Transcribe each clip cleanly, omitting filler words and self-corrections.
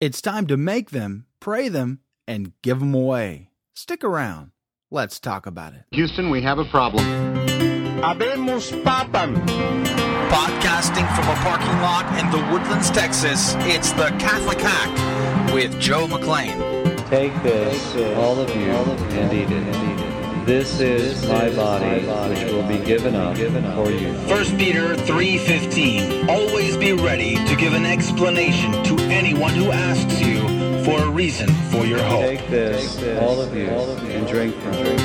It's time to make them, pray them, and give them away. Stick around. Let's talk about it. Houston, we have a problem. Habemos papan. Podcasting from a parking lot in the Woodlands, Texas, it's the Catholic Hack with Joe McClain. Take this, all of you, and eat it. This is my body, which will be given up for you. 1 Peter 3:15. Always be ready to give an explanation to anyone who asks you for a reason for your hope. Take this, all of you, and drink from it.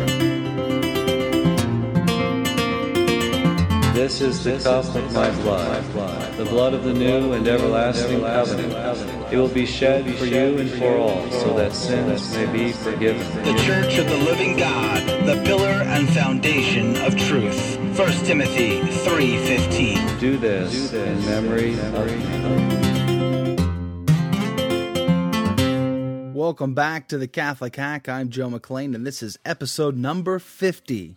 This is the cup of my blood, the blood of the new and everlasting covenant. It will be shed for you and for all, so that sins may be forgiven. The Church of the Living God, the pillar and foundation of truth. 1 Timothy 3:15. Do this in memory of me. Welcome back to the Catholic Hack. I'm Joe McClain, and this is episode number 50.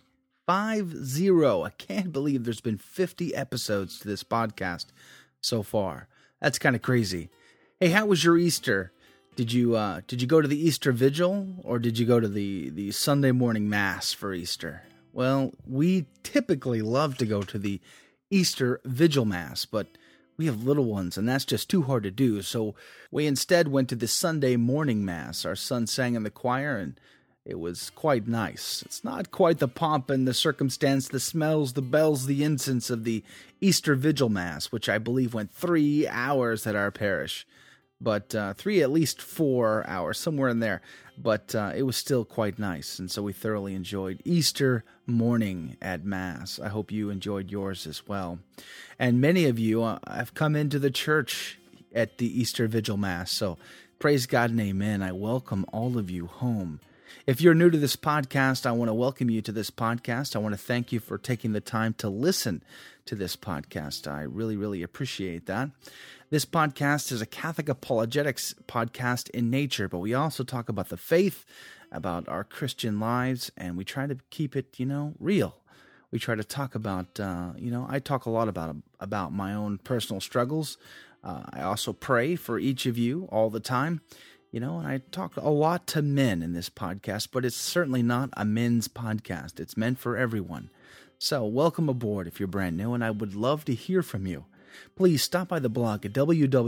50. I can't believe there's been 50 episodes to this podcast so far. That's kind of crazy. Hey, how was your Easter? Did you go to the Easter Vigil, or did you go to the Sunday morning Mass for Easter? Well, we typically love to go to the Easter Vigil Mass, but we have little ones, and that's just too hard to do. So we instead went to the Sunday morning Mass. Our son sang in the choir, and it was quite nice. It's not quite the pomp and the circumstance, the smells, the bells, the incense of the Easter Vigil Mass, which I believe went 3 hours at our parish. But 3, at least 4 hours, somewhere in there. But it was still quite nice, and so we thoroughly enjoyed Easter morning at Mass. I hope you enjoyed yours as well. And many of you have come into the church at the Easter Vigil Mass, so praise God and amen. I welcome all of you home. If you're new to this podcast, I want to welcome you to this podcast. I want to thank you for taking the time to listen to this podcast. I really, really appreciate that. This podcast is a Catholic apologetics podcast in nature, but we also talk about the faith, about our Christian lives, and we try to keep it, real. We try to talk about, I talk a lot about my own personal struggles. I also pray for each of you all the time. And I talk a lot to men in this podcast, but it's certainly not a men's podcast. It's meant for everyone. So welcome aboard if you're brand new, and I would love to hear from you. Please stop by the blog at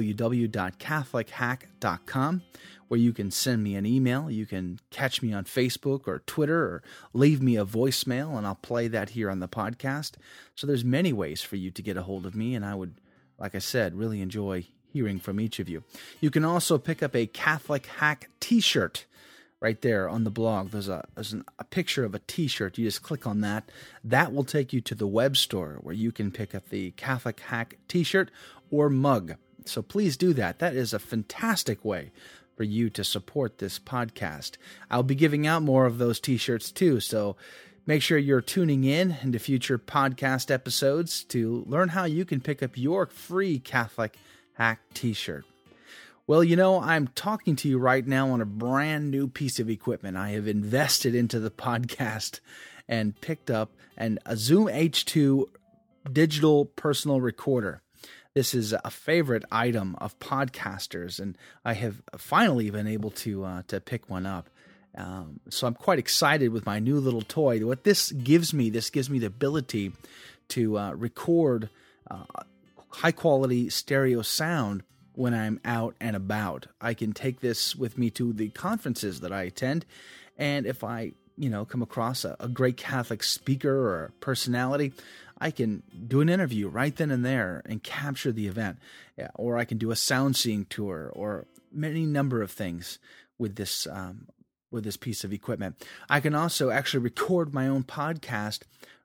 www.catholichack.com, where you can send me an email. You can catch me on Facebook or Twitter, or leave me a voicemail, and I'll play that here on the podcast. So there's many ways for you to get a hold of me, and I would, like I said, really enjoy hearing from each of you. You can also pick up a Catholic Hack t-shirt right there on the blog. There's a picture of a t-shirt. You just click on that. That will take you to the web store where you can pick up the Catholic Hack t-shirt or mug. So please do that. That is a fantastic way for you to support this podcast. I'll be giving out more of those t-shirts too, so make sure you're tuning in into future podcast episodes to learn how you can pick up your free Catholic Hack t-shirt. Well, I'm talking to you right now on a brand new piece of equipment. I have invested into the podcast and picked up a Zoom H2 digital personal recorder. This is a favorite item of podcasters, and I have finally been able to pick one up. So I'm quite excited with my new little toy. What this gives me the ability to record high-quality stereo sound when I'm out and about. I can take this with me to the conferences that I attend, and if I, come across a great Catholic speaker or a personality, I can do an interview right then and there and capture the event. Yeah, or I can do a sound seeing tour, or many number of things with this piece of equipment. I can also actually record my own podcast,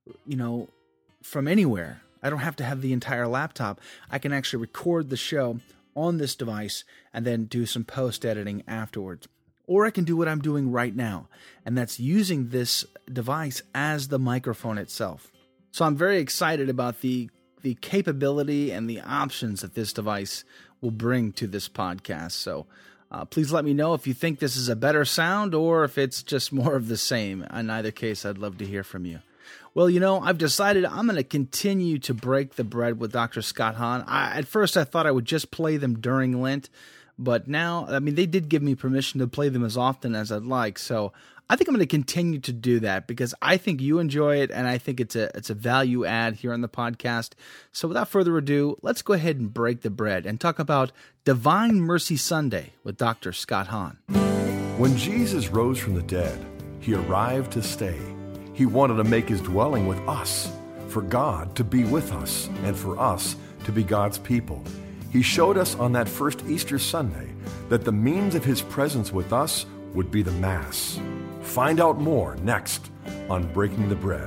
from anywhere. I don't have to have the entire laptop. I can actually record the show on this device and then do some post-editing afterwards. Or I can do what I'm doing right now, and that's using this device as the microphone itself. So I'm very excited about the capability and the options that this device will bring to this podcast. So please let me know if you think this is a better sound or if it's just more of the same. In either case, I'd love to hear from you. Well, I've decided I'm going to continue to break the bread with Dr. Scott Hahn. At first, I thought I would just play them during Lent, But now, they did give me permission to play them as often as I'd like, so I think I'm going to continue to do that because I think you enjoy it, and I think it's a value add here on the podcast. So without further ado, let's go ahead and break the bread and talk about Divine Mercy Sunday with Dr. Scott Hahn. When Jesus rose from the dead, he arrived to stay. He wanted to make his dwelling with us, for God to be with us, and for us to be God's people. He showed us on that first Easter Sunday that the means of his presence with us would be the Mass. Find out more next on Breaking the Bread.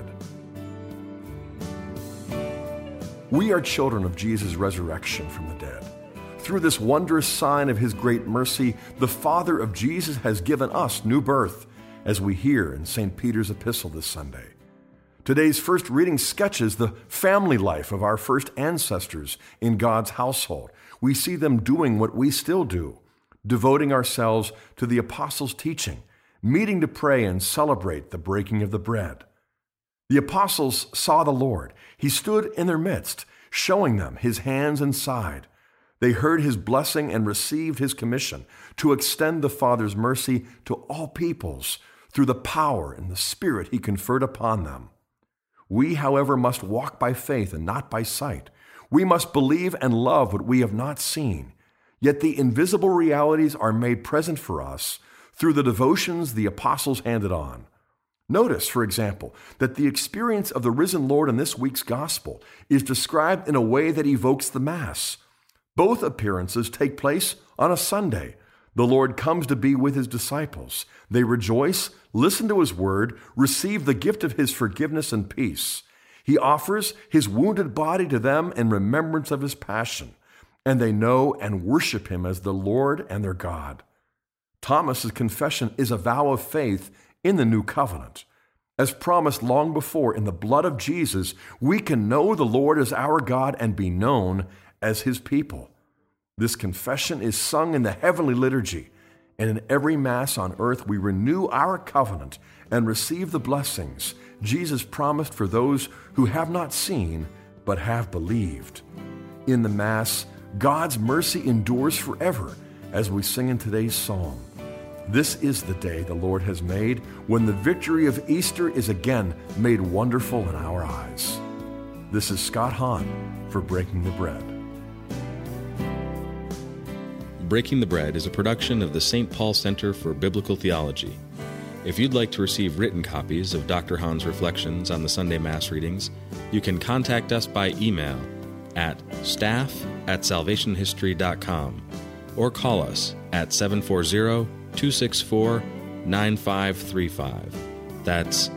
We are children of Jesus' resurrection from the dead. Through this wondrous sign of his great mercy, the Father of Jesus has given us new birth, as we hear in St. Peter's epistle this Sunday. Today's first reading sketches the family life of our first ancestors in God's household. We see them doing what we still do, devoting ourselves to the apostles' teaching, meeting to pray and celebrate the breaking of the bread. The apostles saw the Lord. He stood in their midst, showing them his hands and side. They heard his blessing and received his commission to extend the Father's mercy to all peoples through the power and the Spirit he conferred upon them. We, however, must walk by faith and not by sight. We must believe and love what we have not seen. Yet the invisible realities are made present for us through the devotions the apostles handed on. Notice, for example, that the experience of the risen Lord in this week's gospel is described in a way that evokes the Mass. Both appearances take place on a Sunday. The Lord comes to be with his disciples. They rejoice, listen to his word, receive the gift of his forgiveness and peace. He offers his wounded body to them in remembrance of his passion, and they know and worship him as the Lord and their God. Thomas's confession is a vow of faith in the new covenant. As promised long before in the blood of Jesus, we can know the Lord as our God and be known as his people. This confession is sung in the heavenly liturgy, and in every Mass on earth we renew our covenant and receive the blessings Jesus promised for those who have not seen but have believed. In the Mass, God's mercy endures forever, as we sing in today's psalm. This is the day the Lord has made, when the victory of Easter is again made wonderful in our eyes. This is Scott Hahn for Breaking the Bread. Breaking the Bread is a production of the St. Paul Center for Biblical Theology. If you'd like to receive written copies of Dr. Hahn's reflections on the Sunday Mass readings, you can contact us by email at staff@salvationhistory.com or call us at 740-264-9535. That's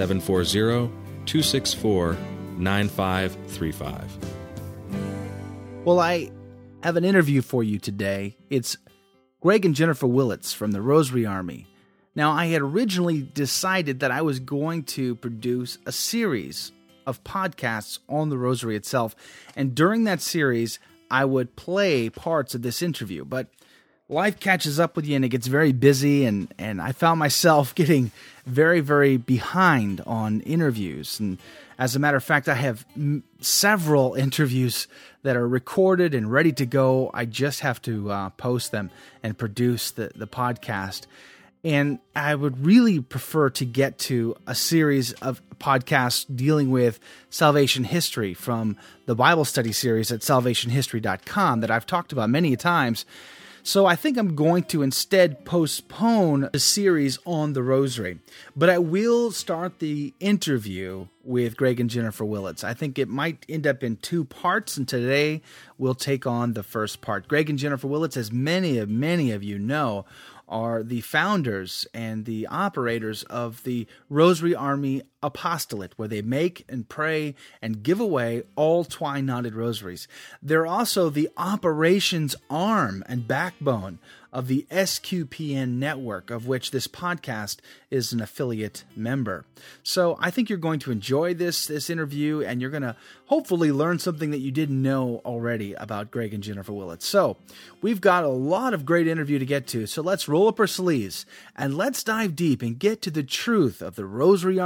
740-264-9535. Well, I have an interview for you today. It's Greg and Jennifer Willits from the Rosary Army. Now, I had originally decided that I was going to produce a series of podcasts on the Rosary itself, and during that series, I would play parts of this interview, but life catches up with you and it gets very busy, and I found myself getting very, very behind on interviews. And as a matter of fact, I have several interviews that are recorded and ready to go. I just have to post them and produce the podcast. And I would really prefer to get to a series of podcasts dealing with salvation history from the Bible study series at salvationhistory.com that I've talked about many times. So I think I'm going to instead postpone the series on the Rosary. But I will start the interview with Greg and Jennifer Willits. I think it might end up in 2 parts, and today we'll take on the first part. Greg and Jennifer Willits, as many of you know, are the founders and the operators of the Rosary Army Apostolate, where they make and pray and give away all twine-knotted rosaries. They're also the operations arm and backbone of the SQPN network, of which this podcast is an affiliate member. So I think you're going to enjoy this interview, and you're going to hopefully learn something that you didn't know already about Greg and Jennifer Willits. So we've got a lot of great interview to get to, so let's roll up our sleeves and let's dive deep and get to the truth of the Rosary Army Apostolate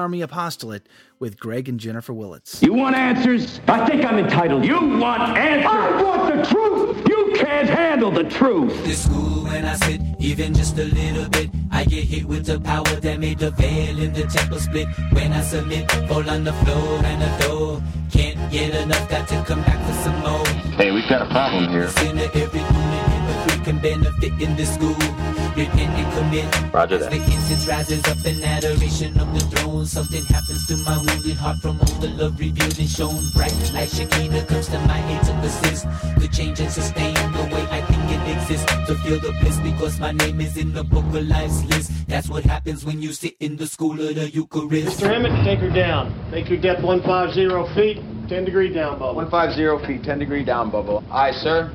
Apostolate with Greg and Jennifer Willits. You want answers? I think I'm entitled. You want answers? I want the truth. You can't handle the truth. This school when I sit, even just a little bit, I get hit with the power that made the veil in the temple split. When I submit, fall on the floor and the door. Can't get enough, got to come back for some more. Hey, we've got a problem here. Sinner, every human hypocrite can benefit in this school. Repent and commit. Roger that. As the incense rises up in adoration of the throne, something happens to my wounded heart from all the love revealed and shown. Bright like Shekinah comes to my aid to assist, to change and sustain the way I think it exists. To feel the bliss because my name is in the book of life's list. That's what happens when you sit in the school of the Eucharist. Mr. Emmett, take her down. Make your depth 150 feet, 10 degree down, Bubba. 150 feet, 10 degree down, Bubba. Aye, sir.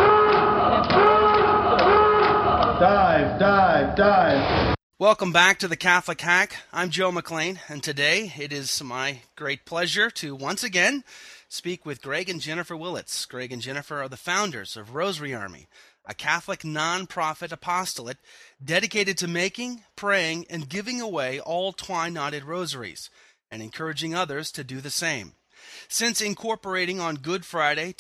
Dive, dive, dive. Welcome back to the Catholic Hack. I'm Joe McLean, and today it is my great pleasure to once again speak with Greg and Jennifer Willits. Greg and Jennifer are the founders of Rosary Army, a Catholic non-profit apostolate dedicated to making, praying, and giving away all twine-knotted rosaries, and encouraging others to do the same. Since incorporating on Good Friday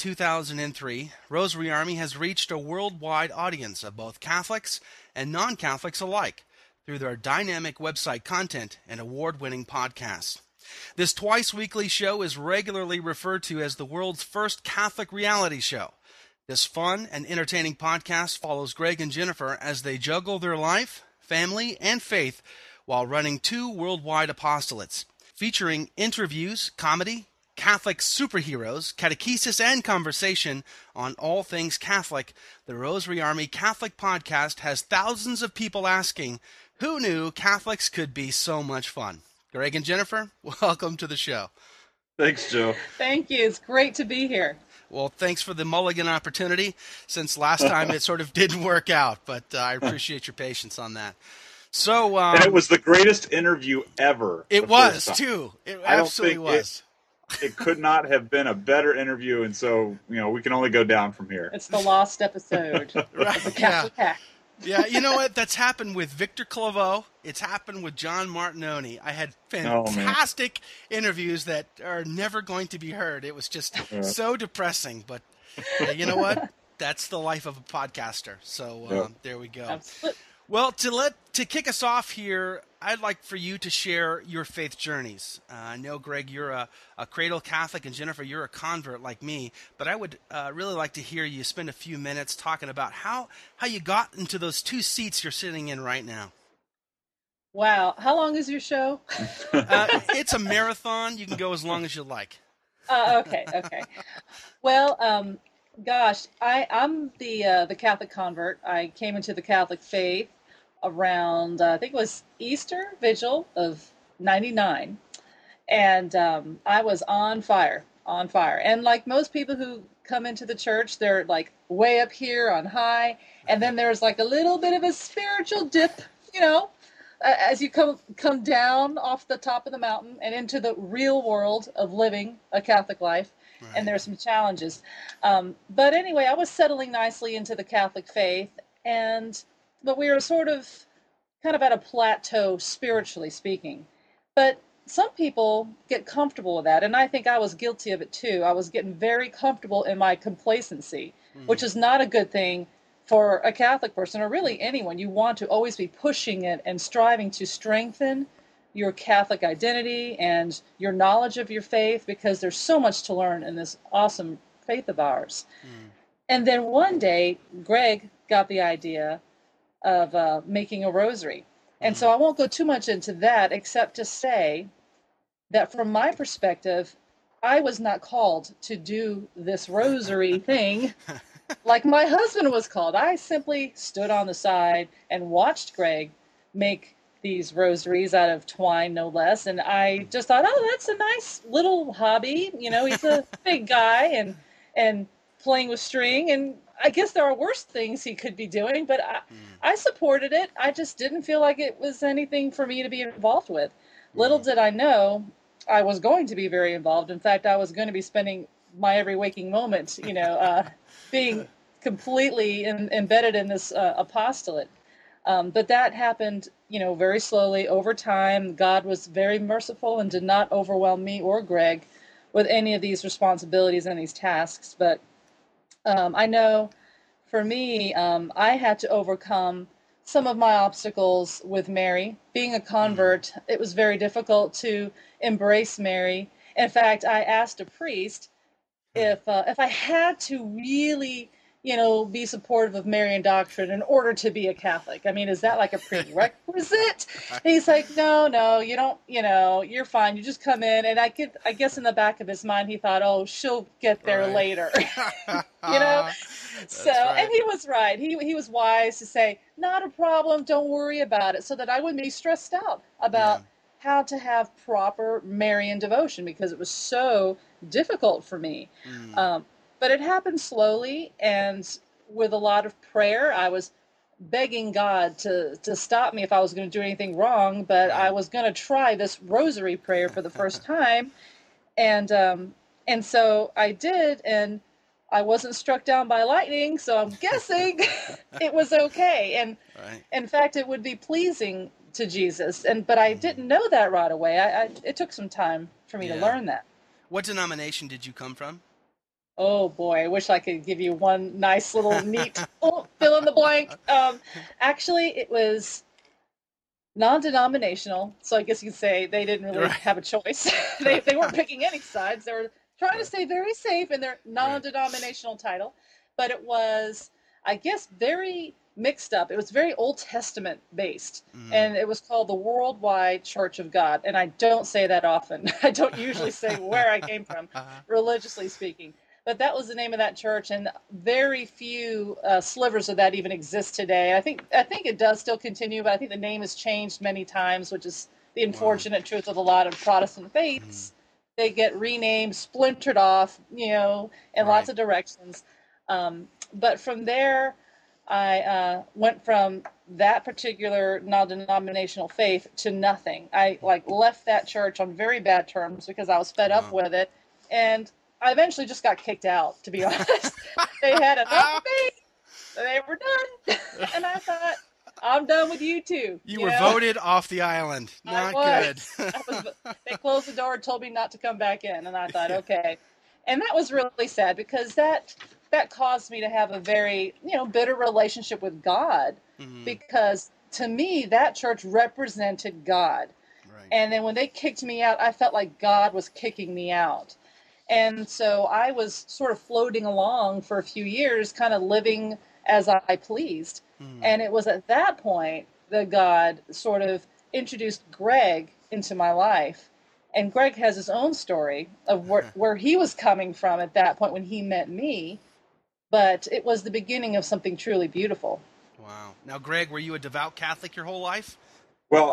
2003, Rosary Army has reached a worldwide audience of both Catholics and non-Catholics alike through their dynamic website content and award-winning podcasts. This twice-weekly show is regularly referred to as the world's first Catholic reality show. This fun and entertaining podcast follows Greg and Jennifer as they juggle their life, family, and faith while running 2 worldwide apostolates, featuring interviews, comedy, Catholic superheroes, catechesis, and conversation on all things Catholic. The Rosary Army Catholic Podcast has thousands of people asking, who knew Catholics could be so much fun? Greg and Jennifer, welcome to the show. Thanks, Joe. Thank you. It's great to be here. Well, thanks for the mulligan opportunity. Since last time it sort of didn't work out, but I appreciate your patience on that. So, and it was the greatest interview ever. It was, too. It absolutely was. It could not have been a better interview, and so, we can only go down from here. It's the lost episode of the Catholic Hack. Yeah, you know what? That's happened with Victor Claveau. It's happened with John Martinoni. I had fantastic interviews that are never going to be heard. It was just so depressing, but you know what? That's the life of a podcaster. So there we go. Absolutely. Well, to kick us off here, I'd like for you to share your faith journeys. I know, Greg, you're a cradle Catholic, and Jennifer, you're a convert like me. But I would really like to hear you spend a few minutes talking about how you got into those 2 seats you're sitting in right now. Wow. How long is your show? It's a marathon. You can go as long as you like. Okay. Well, gosh, I'm the Catholic convert. I came into the Catholic faith around, I think it was Easter Vigil of 99. And I was on fire. And like most people who come into the church, they're like way up here on high. And then there's like a little bit of a spiritual dip, as you come down off the top of the mountain and into the real world of living a Catholic life. Right. And there's some challenges. But anyway, I was settling nicely into the Catholic faith, but we were sort of kind of at a plateau spiritually speaking. But some people get comfortable with that, and I think I was guilty of it too. I was getting very comfortable in my complacency, which is not a good thing for a Catholic person, or really anyone. You want to always be pushing it and striving to strengthen your Catholic identity and your knowledge of your faith, because there's so much to learn in this awesome faith of ours. And then one day, Greg got the idea of making a rosary. And so I won't go too much into that, except to say that from my perspective, I was not called to do this rosary thing like my husband was called. I simply stood on the side and watched Greg make these rosaries out of twine, no less. And I just thought, oh, that's a nice little hobby. He's a big guy and playing with string. And I guess there are worse things he could be doing, but I supported it. I just didn't feel like it was anything for me to be involved with. Little did I know I was going to be very involved. In fact, I was going to be spending my every waking moment, being completely embedded in this apostolate. But that happened, very slowly over time. God was very merciful and did not overwhelm me or Greg with any of these responsibilities and these tasks. But I know for me, I had to overcome some of my obstacles with Mary. Being a convert, it was very difficult to embrace Mary. In fact, I asked a priest if I had to really, be supportive of Marian doctrine in order to be a Catholic. I mean, is that like a prerequisite? He's like, no, you don't. You're fine. You just come in. And I guess in the back of his mind, he thought, oh, she'll get there later. So, right. And he was right. He was wise to say, not a problem. Don't worry about it, so that I wouldn't be stressed out about how to have proper Marian devotion, because it was so difficult for me. But it happened slowly, and with a lot of prayer. I was begging God to stop me if I was going to do anything wrong, but I was going to try this rosary prayer for the first time. And so I did, and I wasn't struck down by lightning, so I'm guessing it was okay. And in fact, it would be pleasing to Jesus. But I didn't know that right away. It took some time for me to learn that. What denomination did you come from? Oh boy, I wish I could give you one nice little neat fill in the blank. Actually, it was non-denominational, so I guess you could say they didn't really have a choice. They weren't picking any sides. They were trying to stay very safe in their non-denominational title, but it was, I guess, very mixed up. It was very Old Testament based, and it was called the Worldwide Church of God. And I don't say that often. I don't usually say where I came from, religiously speaking. But that was the name of that church, and very few slivers of that even exist today. I think it does still continue, but I think the name has changed many times, which is the unfortunate truth of a lot of Protestant faiths. They get renamed, splintered off, in lots of directions. But from there, I went from that particular non-denominational faith to nothing. I left that church on very bad terms because I was fed up with it, and I eventually just got kicked out, to be honest. They had enough of me. They were done. And I thought, I'm done with you too. You were voted off the island. Not good. They closed the door and told me not to come back in. And I thought, okay. And that was really sad, because that caused me to have a very, bitter relationship with God. Because to me, that church represented God. Right. And then when they kicked me out, I felt like God was kicking me out. And so I was sort of floating along for a few years, kind of living as I pleased. And it was at that point that God sort of introduced Greg into my life. And Greg has his own story of where he was coming from at that point when he met me. But it was the beginning of something truly beautiful. Wow. Now, Greg, were you a devout Catholic your whole life? Well,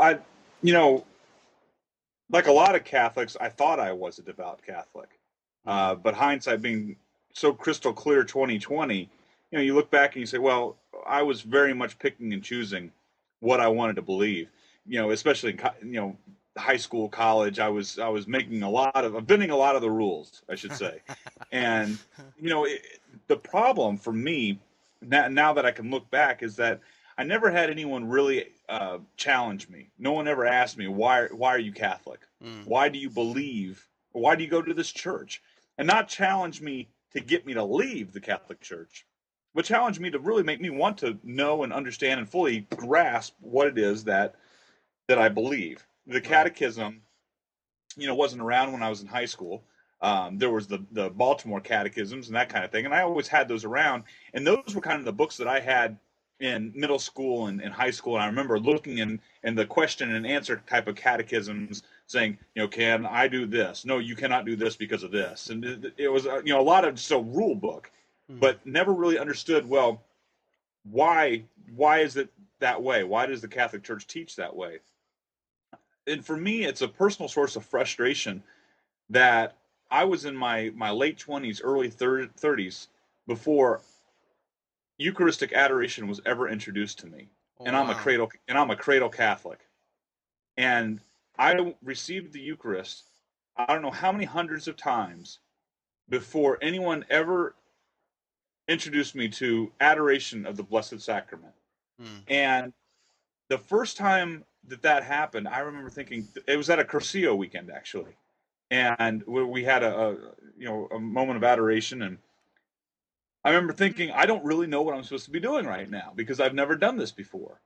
like a lot of Catholics, I thought I was a devout Catholic. But hindsight being so crystal clear 2020, you look back and you say, well, I was very much picking and choosing what I wanted to believe, especially in, high school, college. I was making bending a lot of the rules, I should say. And, the problem for me now that I can look back is that I never had anyone really challenge me. No one ever asked me, why are you Catholic? Why do you believe? Why do you go to this church? And not challenge me to get me to leave the Catholic Church, but challenge me to really make me want to know and understand and fully grasp what it is that I believe. The catechism, wasn't around when I was in high school. There was the Baltimore catechisms and that kind of thing, and I always had those around. And those were kind of the books that I had in middle school and high school. And I remember looking in the question and answer type of catechisms, saying, can I do this? No, you cannot do this because of this. And it was, a lot of just a rule book, but never really understood, well, why is it that way? Why does the Catholic Church teach that way? And for me, it's a personal source of frustration that I was in my late 20s, early 30s before Eucharistic adoration was ever introduced to me. And I'm a cradle Catholic. And I received the Eucharist, I don't know how many hundreds of times before anyone ever introduced me to adoration of the Blessed Sacrament. And the first time that happened, I remember thinking, it was at a Cursillo weekend actually, and we had a moment of adoration, and I remember thinking, I don't really know what I'm supposed to be doing right now because I've never done this before.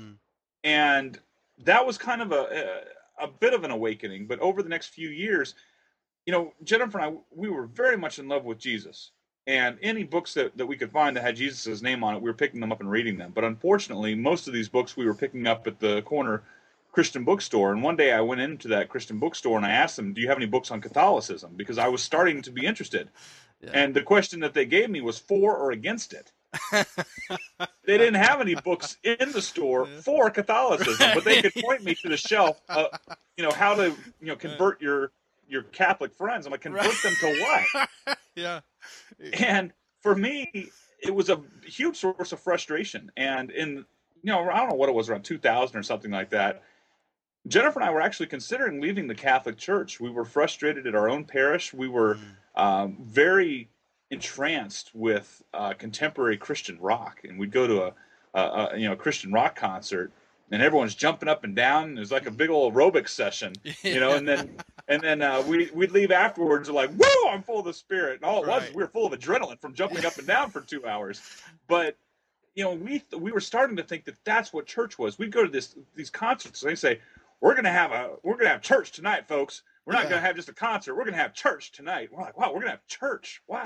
And that was kind of a bit of an awakening. But over the next few years, Jennifer and I, we were very much in love with Jesus. And any books that we could find that had Jesus' name on it, we were picking them up and reading them. But unfortunately, most of these books we were picking up at the corner Christian bookstore. And one day I went into that Christian bookstore and I asked them, do you have any books on Catholicism? Because I was starting to be interested. Yeah. And the question that they gave me was for or against it. They didn't have any books in the store for Catholicism, but they could point me to the shelf, how to, convert your Catholic friends. I'm like, convert them to what? Yeah. And for me, it was a huge source of frustration. And in, I don't know what it was, around 2000 or something like that, Jennifer and I were actually considering leaving the Catholic Church. We were frustrated at our own parish. We were very entranced with contemporary Christian rock, and we'd go to a Christian rock concert, and everyone's jumping up and down. It was like a big old aerobics session, and then we'd leave afterwards like, woo, I'm full of the Spirit, and all it was we were full of adrenaline from jumping up and down for 2 hours. But we were starting to think that that's what church was. We'd go to these concerts, and they say, we're gonna have church tonight, folks. We're not going to have just a concert. We're going to have church tonight. We're like, wow, we're going to have church. Wow,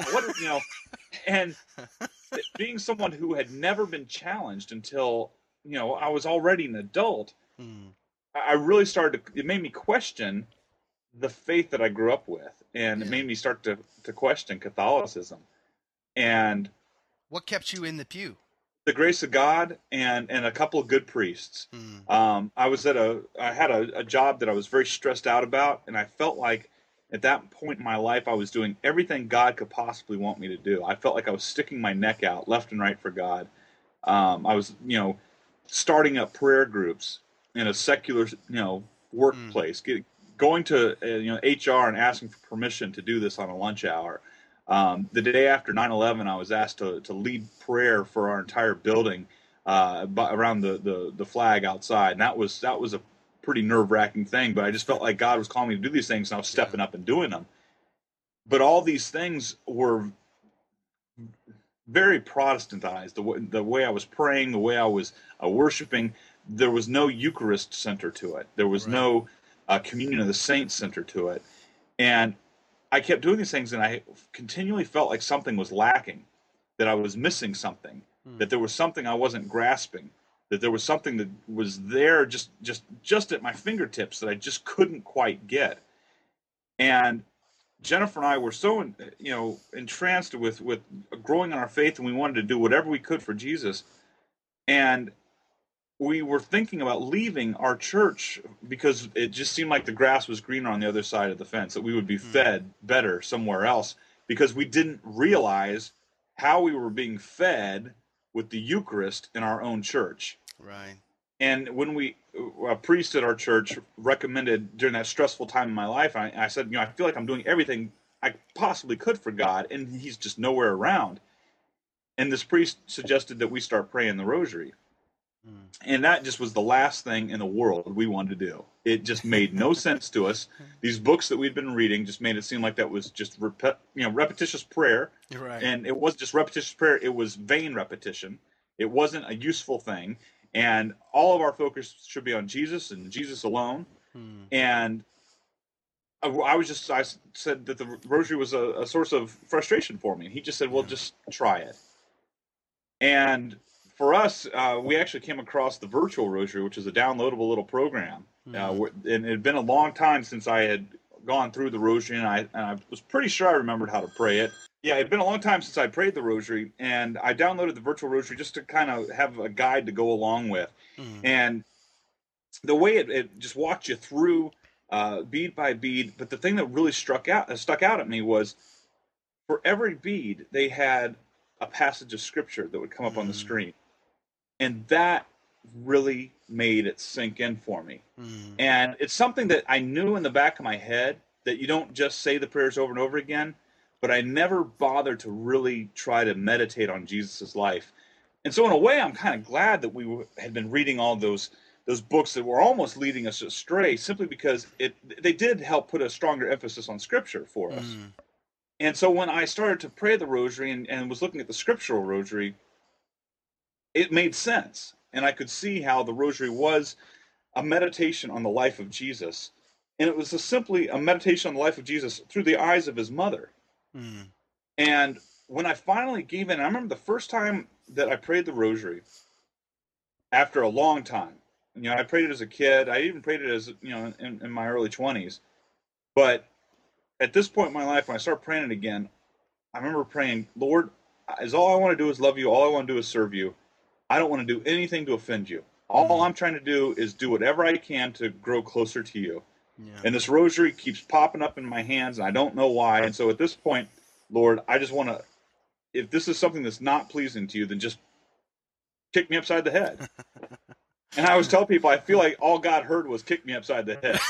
And being someone who had never been challenged until, I was already an adult, I really it made me question the faith that I grew up with. And it made me start to question Catholicism. And what kept you in the pew? The grace of God and a couple of good priests. I had a job that I was very stressed out about, and I felt like at that point in my life I was doing everything God could possibly want me to do. I felt like I was sticking my neck out left and right for God. I was, starting up prayer groups in a secular, workplace, going to HR and asking for permission to do this on a lunch hour. The day after 9/11, I was asked to lead prayer for our entire building around the flag outside, and that was a pretty nerve-wracking thing. But I just felt like God was calling me to do these things, and I was stepping up and doing them. But all these things were very Protestantized. The way I was praying, the way I was worshiping, there was no Eucharist center to it. There was no communion of the saints center to it, and I kept doing these things, and I continually felt like something was lacking, that I was missing something, that there was something I wasn't grasping, that there was something that was there just at my fingertips that I just couldn't quite get. And Jennifer and I were so entranced with growing in our faith, and we wanted to do whatever we could for Jesus. And we were thinking about leaving our church because it just seemed like the grass was greener on the other side of the fence, that we would be fed better somewhere else, because we didn't realize how we were being fed with the Eucharist in our own church. Right. And when a priest at our church recommended during that stressful time in my life, I said, I feel like I'm doing everything I possibly could for God, and he's just nowhere around. And this priest suggested that we start praying the rosary. And that just was the last thing in the world we wanted to do. It just made no sense to us. These books that we'd been reading just made it seem like that was just repetitious prayer. Right. And it wasn't just repetitious prayer. It was vain repetition. It wasn't a useful thing. And all of our focus should be on Jesus and Jesus alone. And I said that the rosary was a source of frustration for me. And he just said, well, just try it. And for us, we actually came across the Virtual Rosary, which is a downloadable little program. And it had been a long time since I had gone through the Rosary, and I was pretty sure I remembered how to pray it. Yeah, it had been a long time since I prayed the Rosary, and I downloaded the Virtual Rosary just to kind of have a guide to go along with. And the way it just walked you through bead by bead, but the thing that really stuck out at me was for every bead, they had a passage of Scripture that would come up on the screen. And that really made it sink in for me. And it's something that I knew in the back of my head, that you don't just say the prayers over and over again, but I never bothered to really try to meditate on Jesus' life. And so in a way, I'm kind of glad that had been reading all those books that were almost leading us astray, simply because they did help put a stronger emphasis on Scripture for us. And so when I started to pray the rosary and was looking at the scriptural rosary, it made sense. And I could see how the rosary was a meditation on the life of Jesus. And it was simply a meditation on the life of Jesus through the eyes of his mother. And when I finally gave in, I remember the first time that I prayed the rosary after a long time. I prayed it as a kid. I even prayed it as, in my early 20s. But at this point in my life, when I started praying it again, I remember praying, Lord, all I want to do is love you. All I want to do is serve you. I don't want to do anything to offend you. All I'm trying to do is do whatever I can to grow closer to you. Yeah. And this rosary keeps popping up in my hands, and I don't know why. And so at this point, Lord, I just want to, if this is something that's not pleasing to you, then just kick me upside the head. And I always tell people, I feel like all God heard was kick me upside the head.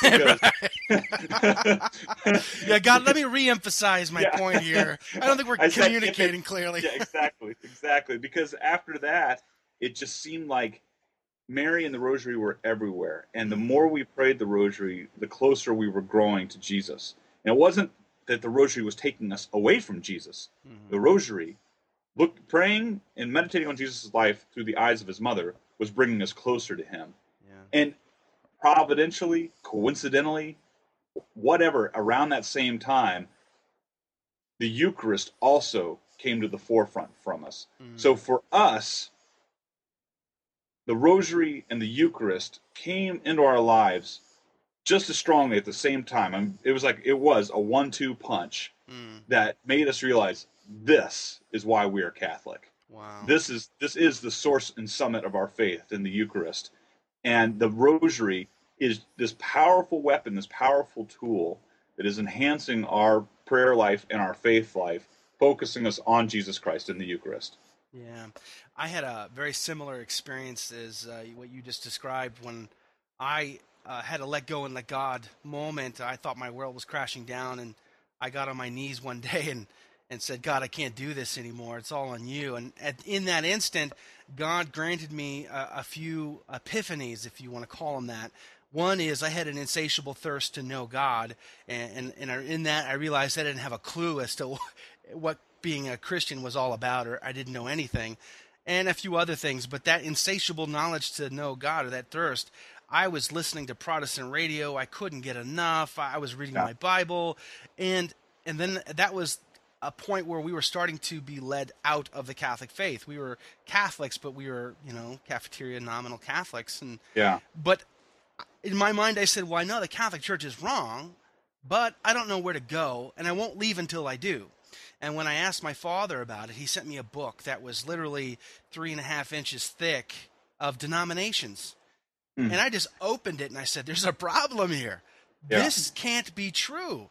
Yeah, God, let me reemphasize my point here. I don't think we're communicating clearly. Yeah, exactly. Because after that, it just seemed like Mary and the rosary were everywhere. And the more we prayed the rosary, the closer we were growing to Jesus. And it wasn't that the rosary was taking us away from Jesus. The rosary, praying and meditating on Jesus' life through the eyes of his mother, was bringing us closer to him. Yeah. And providentially, coincidentally, whatever, around that same time, the Eucharist also came to the forefront from us. So for us, the rosary and the Eucharist came into our lives just as strongly at the same time. It was a 1-2 punch that made us realize this is why we are Catholic. Wow. This is the source and summit of our faith in the Eucharist. And the rosary is this powerful weapon, this powerful tool that is enhancing our prayer life and our faith life, focusing us on Jesus Christ in the Eucharist. Yeah. I had a very similar experience as what you just described when I had a let go and let God moment. I thought my world was crashing down, and I got on my knees one day and said, God, I can't do this anymore. It's all on you. And in that instant, God granted me a few epiphanies, if you want to call them that. One is I had an insatiable thirst to know God, and in that I realized I didn't have a clue as to what being a Christian was all about, or I didn't know anything, and a few other things. But that insatiable knowledge to know God, or that thirst, I was listening to Protestant radio. I couldn't get enough. I was reading my Bible, and then that was a point where we were starting to be led out of the Catholic faith. We were Catholics, but we were, cafeteria nominal Catholics. But in my mind, I said, well, I know the Catholic Church is wrong, but I don't know where to go, and I won't leave until I do. And when I asked my father about it, he sent me a book that was literally 3.5 inches thick of denominations. And I just opened it and I said, there's a problem here. Yeah. This can't be true.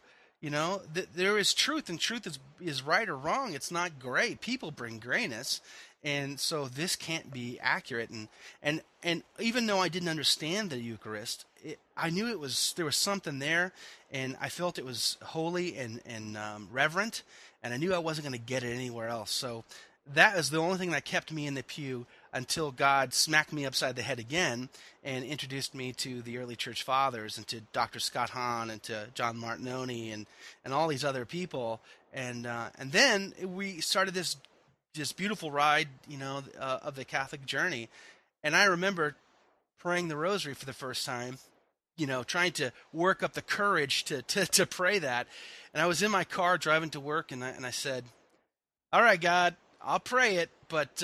There is truth, and truth is right or wrong. It's not gray. People bring grayness. And so this can't be accurate. And even though I didn't understand the Eucharist, I knew there was something there, and I felt it was holy and reverent, and I knew I wasn't going to get it anywhere else. So that is the only thing that kept me in the pew until God smacked me upside the head again and introduced me to the early church fathers and to Dr. Scott Hahn and to John Martinoni and all these other people. And then we started this beautiful ride, of the Catholic journey. And I remember praying the rosary for the first time, trying to work up the courage to pray that. And I was in my car driving to work, and I said, all right, God, I'll pray it, but,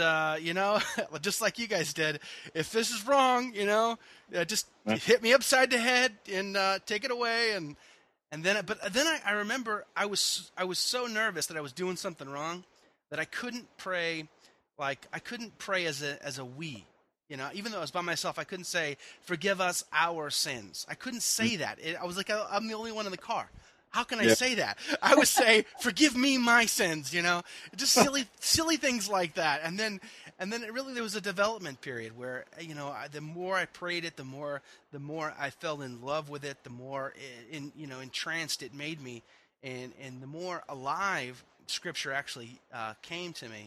just like you guys did, if this is wrong, just hit me upside the head and take it away. And then I remember I was so nervous that I was doing something wrong that I couldn't pray, as a we. Even though I was by myself, I couldn't say, forgive us our sins. I couldn't say that. I was like, I'm the only one in the car. How can I say that? I would say, forgive me my sins, just silly things like that. And then there was a development period where, the more I prayed it, the more I fell in love with it, the more entranced it made me, and the more alive Scripture actually came to me.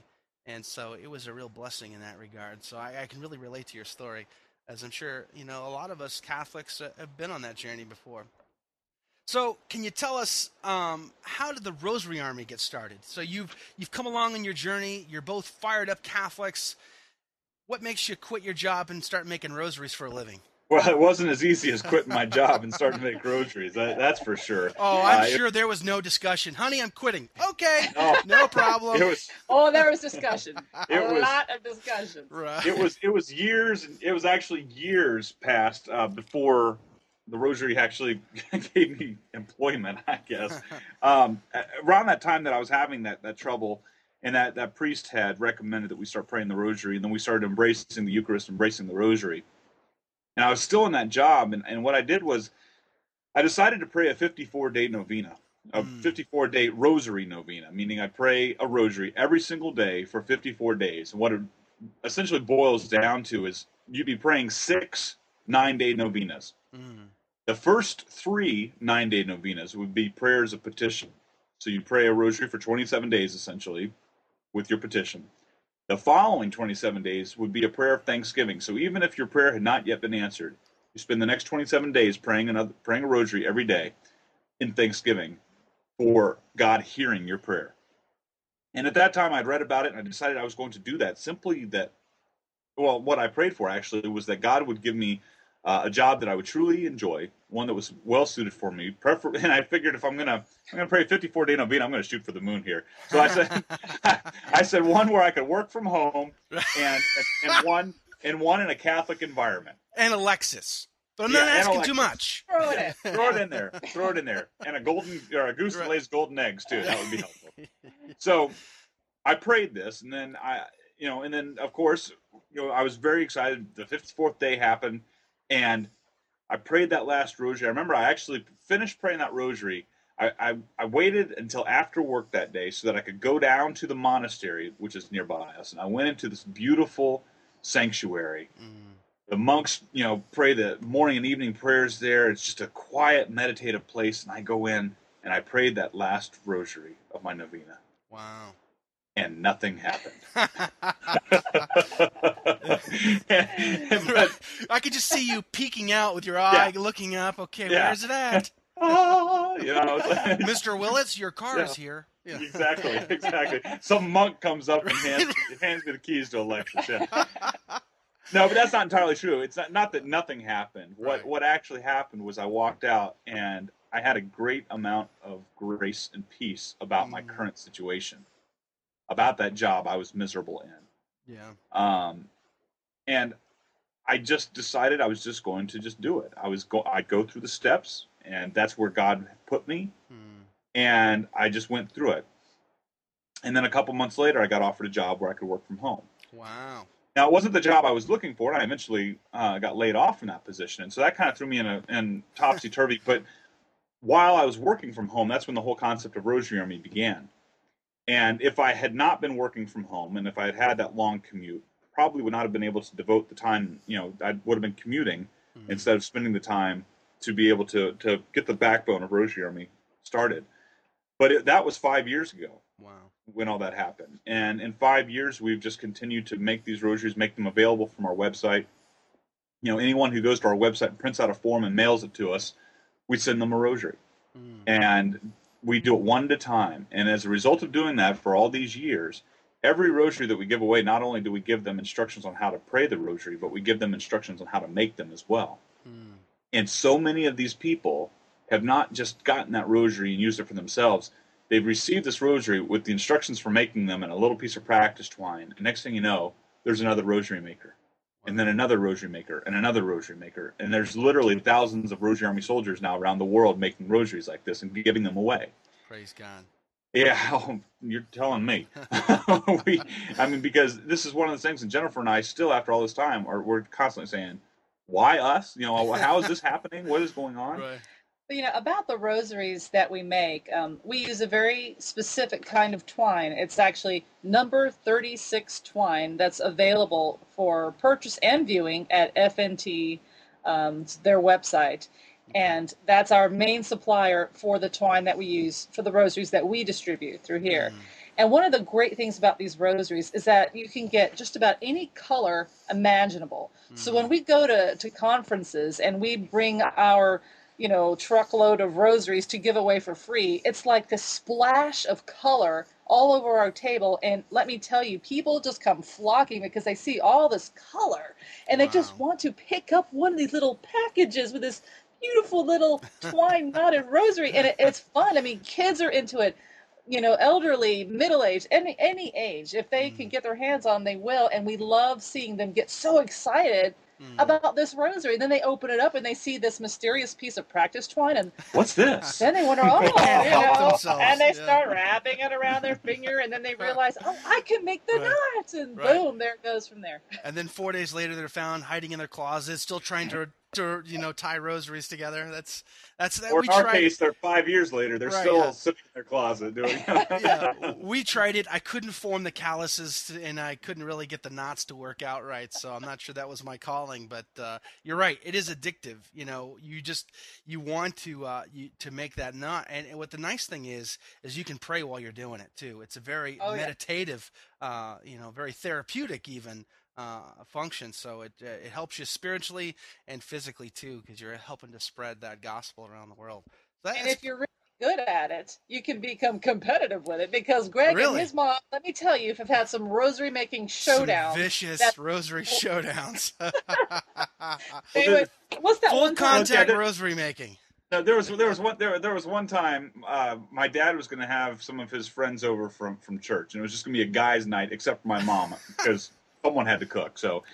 And so it was a real blessing in that regard. So I can really relate to your story, as I'm sure, a lot of us Catholics have been on that journey before. So can you tell us, how did the Rosary Army get started? So you've come along in your journey. You're both fired up Catholics. What makes you quit your job and start making rosaries for a living? Well, it wasn't as easy as quitting my job and starting to make rosaries. That's for sure. Oh, I'm sure there was no discussion. Honey, I'm quitting. Okay, no problem. There was discussion. A lot of discussion. Right. It was years. It was actually years past before the Rosary actually gave me employment, I guess. Around that time that I was having that trouble, and that priest had recommended that we start praying the Rosary, and then we started embracing the Eucharist, embracing the Rosary. And I was still in that job, and what I did was I decided to pray a 54-day novena, a 54-day Rosary novena, meaning I pray a Rosary every single day for 54 days. And what it essentially boils down to is you'd be praying 6 9-day novenas. The first 3 9-day novenas would be prayers of petition. So you pray a Rosary for 27 days, essentially, with your petition. The following 27 days would be a prayer of thanksgiving. So even if your prayer had not yet been answered, you spend the next 27 days praying a Rosary every day in thanksgiving for God hearing your prayer. And at that time, I'd read about it, and I decided I was going to do that. Simply that, well, what I prayed for actually was that God would give me a job that I would truly enjoy, one that was well suited for me. And I figured if I'm gonna pray a 54-day novena, I'm gonna shoot for the moon here. So I said one where I could work from home, and one in a Catholic environment. And a Lexus. But I'm not asking too much. Throw it in. Throw it in there. And a goose that lays golden eggs too. That would be helpful. So I prayed this, and then of course, I was very excited. The 54th day happened, and I prayed that last Rosary. I remember I actually finished praying that Rosary. I waited until after work that day so that I could go down to the monastery, which is nearby us, and I went into this beautiful sanctuary. The monks, pray the morning and evening prayers there. It's just a quiet, meditative place, and I go in and I prayed that last Rosary of my novena. Wow. And nothing happened. I could just see you peeking out with your eye, looking up. Okay, where is it at? Mr. Willits, your car is here. Yeah. Exactly. Some monk comes up and hands me the keys to a Lexus. Yeah. No, but that's not entirely true. It's not that nothing happened. What actually happened was I walked out and I had a great amount of grace and peace about my current situation. About that job I was miserable in. Yeah. And I just decided I was just going to just do it. I'd go through the steps, and that's where God put me. And I just went through it. And then a couple months later, I got offered a job where I could work from home. Wow. Now, it wasn't the job I was looking for, and I eventually got laid off from that position. And so that kind of threw me in topsy-turvy. But while I was working from home, that's when the whole concept of Rosary Army began. And if I had not been working from home, and if I had had that long commute, probably would not have been able to devote the time, I would have been commuting instead of spending the time to be able to get the backbone of Rosary Army started. But that was 5 years ago. Wow. When all that happened. And in 5 years, we've just continued to make these rosaries, make them available from our website. Anyone who goes to our website and prints out a form and mails it to us, we send them a rosary. And we do it one at a time. And as a result of doing that for all these years, every rosary that we give away, not only do we give them instructions on how to pray the rosary, but we give them instructions on how to make them as well. And so many of these people have not just gotten that rosary and used it for themselves. They've received this rosary with the instructions for making them and a little piece of practice twine. And next thing you know, there's another rosary maker. And then another rosary maker, and another rosary maker. And there's literally thousands of Rosary Army soldiers now around the world making rosaries like this and giving them away. Praise God. Yeah, you're telling me. Because this is one of the things, and Jennifer and I still, after all this time, we're constantly saying, why us? How is this happening? What is going on? Right. But, about the rosaries that we make, we use a very specific kind of twine. It's actually number 36 twine that's available for purchase and viewing at FNT, their website. And that's our main supplier for the twine that we use for the rosaries that we distribute through here. And one of the great things about these rosaries is that you can get just about any color imaginable. So when we go to conferences and we bring our truckload of rosaries to give away for free, it's like this splash of color all over our table. And let me tell you, people just come flocking because they see all this color and they just want to pick up one of these little packages with this beautiful little twine knotted rosary. And it's fun. I mean, kids are into it, elderly, middle-aged, any age. If they can get their hands on, they will. And we love seeing them get so excited about this rosary. Then they open it up and they see this mysterious piece of practice twine, and what's this? Then they wonder, and they start wrapping it around their finger, and then they realize, I can make the knots, and boom, there it goes from there. And then 4 days later, they're found hiding in their closet, still trying to tie rosaries together. That's or in our case, they're 5 years later. They're still sitting in their closet doing it. Yeah, we tried it. I couldn't form the calluses, and I couldn't really get the knots to work out right. So I'm not sure that was my calling. But you're right. It is addictive. You want to make that knot. And what the nice thing is you can pray while you're doing it too. It's a very meditative, very therapeutic even. Function, so it helps you spiritually and physically too, because you're helping to spread that gospel around the world. And if you're really good at it, you can become competitive with it, because Greg and his mom, let me tell you, have had some rosary making showdowns. Some vicious rosary showdowns. Anyway, what's that full contact rosary making? No, there was one time my dad was going to have some of his friends over from church, and it was just going to be a guys' night, except for my mom, because someone had to cook. So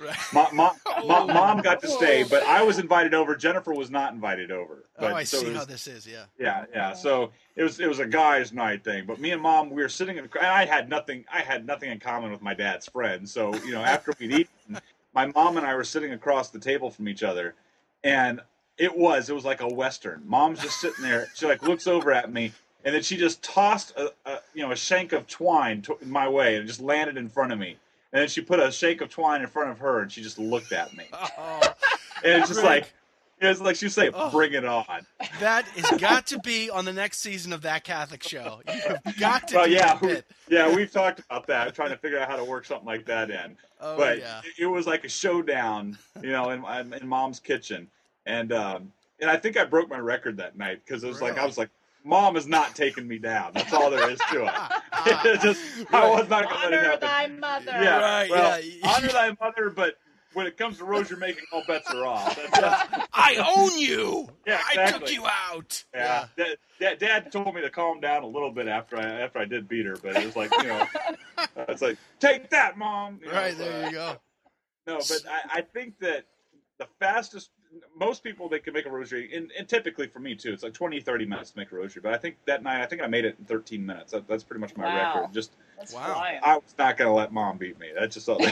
mom got to stay, but I was invited over. Jennifer was not invited over. But, I see how this is. Yeah. So it was a guys' night thing. But me and mom, we were sitting and I had nothing in common with my dad's friends. So after we'd eaten, my mom and I were sitting across the table from each other, and it was like a Western. Mom's just sitting there. She looks over at me, and then she just tossed a shank of twine my way, and it just landed in front of me. And then she put a shank of twine in front of her, and she just looked at me. And it's just it's like she was saying, "Bring it on." That has got to be on the next season of That Catholic Show. You've got to do that bit. We've talked about that, trying to figure out how to work something like that in. It was like a showdown, in Mom's kitchen, and I think I broke my record that night, because it was I was like, Mom is not taking me down. That's all there is to it. I was not going to let it happen. Honor thy mother. Yeah, honor thy mother, but when it comes to rosary making, all bets are off. I own you. Yeah, exactly. I took you out. Yeah. Dad told me to calm down a little bit after I did beat her, but it was like, it's like, take that, Mom. There you go. No, but I think that the fastest, most people, they can make a rosary, and typically for me too, it's like 20, 30 minutes to make a rosary. But I think that night, I made it in 13 minutes. That's pretty much my record. That's flying. I was not going to let Mom beat me. That's just all.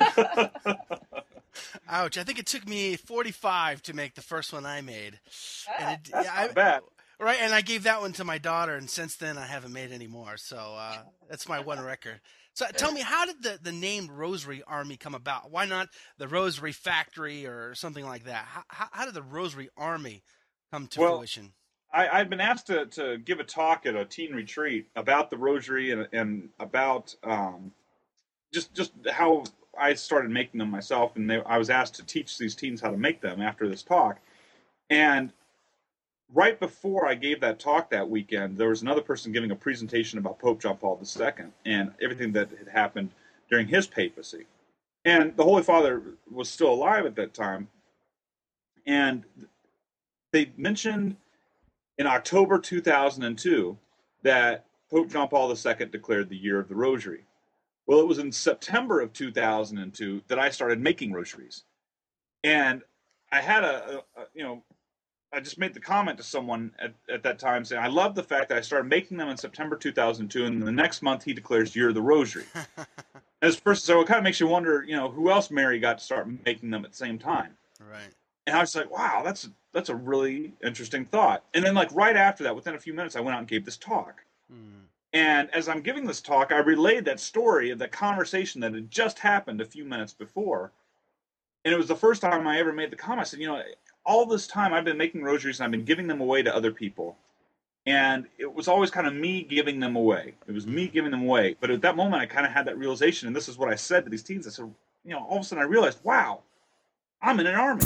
Ouch. I think it took me 45 to make the first one I made. That's not bad. Right, and I gave that one to my daughter, and since then I haven't made any more. So that's my one record. So tell me, how did the name Rosary Army come about? Why not the Rosary Factory or something like that? How did the Rosary Army come to fruition? I've been asked to give a talk at a teen retreat about the rosary and about just how I started making them myself. And I was asked to teach these teens how to make them after this talk. And right before I gave that talk that weekend, there was another person giving a presentation about Pope John Paul II and everything that had happened during his papacy. And the Holy Father was still alive at that time. And they mentioned in October 2002 that Pope John Paul II declared the Year of the Rosary. Well, it was in September of 2002 that I started making rosaries. And I had I just made the comment to someone at that time saying, I love the fact that I started making them in September 2002, and the next month he declares Year of the Rosary. As first, so it kind of makes you wonder, who else Mary got to start making them at the same time. Right. And I was like, wow, that's a really interesting thought. And then right after that, within a few minutes, I went out and gave this talk. And as I'm giving this talk, I relayed that story of the conversation that had just happened a few minutes before. And it was the first time I ever made the comment. I said, all this time I've been making rosaries and I've been giving them away to other people. And it was always kind of me giving them away. It was me giving them away. But at that moment, I kind of had that realization, and this is what I said to these teens. I said, all of a sudden I realized, wow, I'm in an army.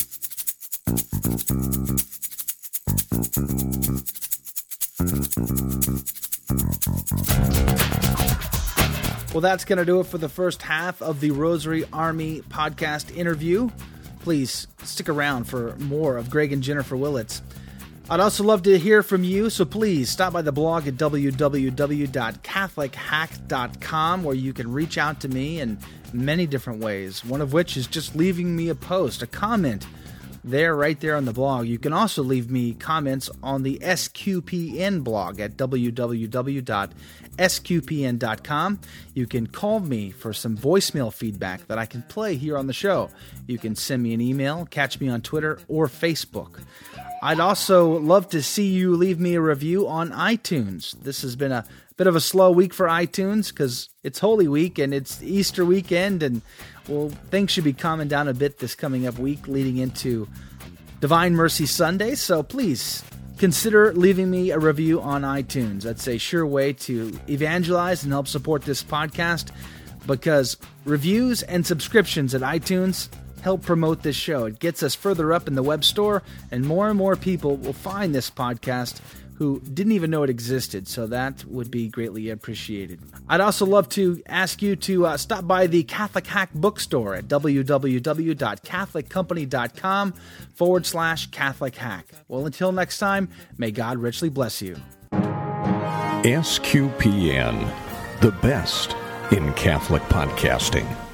Well, that's going to do it for the first half of the Rosary Army podcast interview. Please stick around for more of Greg and Jennifer Willits. I'd also love to hear from you, so please stop by the blog at www.catholichack.com, where you can reach out to me in many different ways, one of which is just leaving me a post, a comment right there on the blog. You can also leave me comments on the SQPN blog at www.sqpn.com. You can call me for some voicemail feedback that I can play here on the show. You can send me an email, catch me on Twitter or Facebook. I'd also love to see you leave me a review on iTunes. This has been a bit of a slow week for iTunes because it's Holy Week and it's Easter weekend, and things should be calming down a bit this coming up week leading into Divine Mercy Sunday. So please consider leaving me a review on iTunes. That's a sure way to evangelize and help support this podcast, because reviews and subscriptions at iTunes help promote this show. It gets us further up in the web store, and more people will find this podcast who didn't even know it existed, so that would be greatly appreciated. I'd also love to ask you to stop by the Catholic Hack bookstore at www.catholiccompany.com/Catholic Hack. Well, until next time, may God richly bless you. SQPN, the best in Catholic podcasting.